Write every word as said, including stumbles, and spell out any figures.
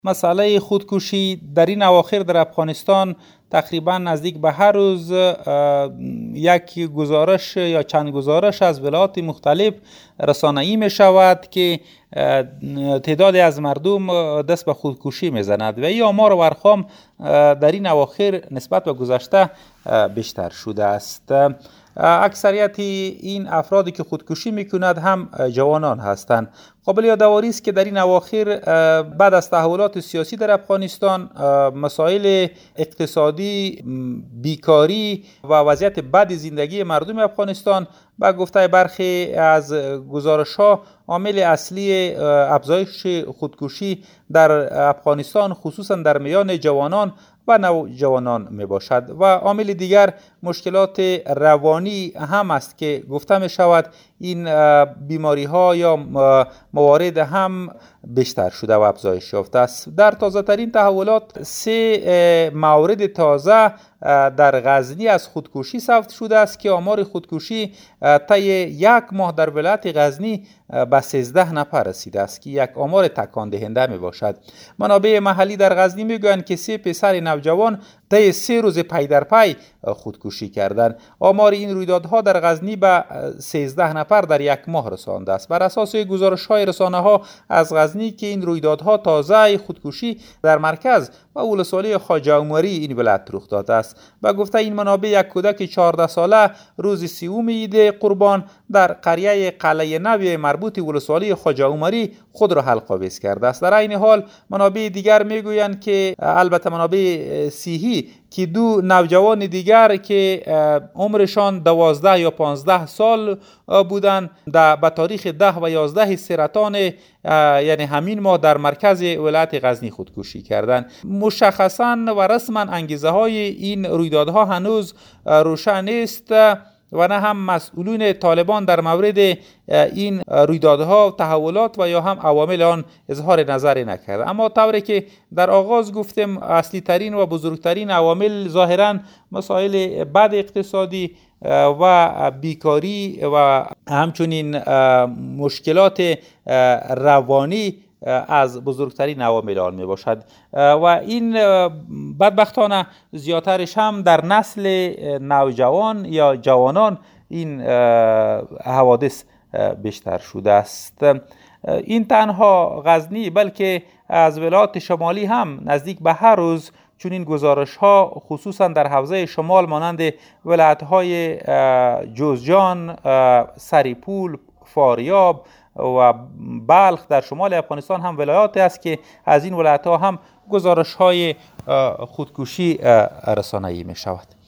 مسئله خودکشی در این اواخر در افغانستان تقریبا نزدیک به هر روز یک گزارش یا چند گزارش از ولایات مختلف رسانه‌ای می شود که تعدادی از مردم دست به خودکشی می زند و این آمار و ارقام در این اواخر نسبت به گذشته بیشتر شده است. اکثریت این افرادی که خودکشی میکند هم جوانان هستند. قابل یادآوری است که در این اواخر بعد از تحولات سیاسی در افغانستان مسائل اقتصادی، بیکاری و وضعیت بد زندگی مردم افغانستان با گفته برخی از گزارش‌ها عامل اصلی افزایش خودکشی در افغانستان خصوصا در میان جوانان و نوجوانان می باشد و عامل دیگر مشکلات روانی هم است که گفته می شود این بیماری ها یا موارد هم بیشتر شده و افزایش یافته است. در تازه ترین تحولات سه مورد تازه در غزنی از خودکشی ثبت شده است که آمار خودکشی طی یک ماه در ولایت غزنی به سیزده نفر رسیده است که یک آمار تکان دهنده می باشد. منابع محلی در غزنی می گویند که سه پسر نوجوان طی سه روز پی در پی خودکشی کردند. آمار این رویدادها در غزنی به سیزده نفر در یک ماه رسانده است. بر اساس گزارش‌های رسانه‌ها از غزنی که این رویدادها تازه خودکشی در مرکز و ولسوالی خواجه عمری این ولایت رخ داده است. با گفته این منابع یک کودک چهارده ساله روز سوم عید قربان در قریه قلعه نو مربوط ولسوالی خواجه عمری خود را حلق آویز کرده است. در این حال منابع دیگر میگویند که البته منابع صحی که دو نوجوان دیگر که عمرشان دوازده یا پانزده سال بودند به تاریخ ده و یازده سرطان یعنی همین ماه در مرکز ولایت غزنی خودکشی کردند. مشخصاً و رسما انگیزه های این رویدادها هنوز روشن نیست و نه هم مسئولون طالبان در مورد این رویدادها تحولات و یا هم عوامل آن اظهار نظر نکرده. اما طوری که در آغاز گفتم اصلی ترین و بزرگترین عوامل ظاهراً مسائل بد اقتصادی و بیکاری و همچنین مشکلات روانی از بزرگترین عوامل آن می باشد و این بدبختانه زیادترش هم در نسل نوجوان یا جوانان این حوادث بیشتر شده است. این تنها غزنی بلکه از ولایات شمالی هم نزدیک به هر روز چون این گزارش ها خصوصا در حوزه شمال مانند ولایت های جوزجان، سریپول، فاریاب و بلخ در شمال افغانستان هم ولایات است که از این ولایت ها هم گزارش های خودکشی رسانه‌ای می شود.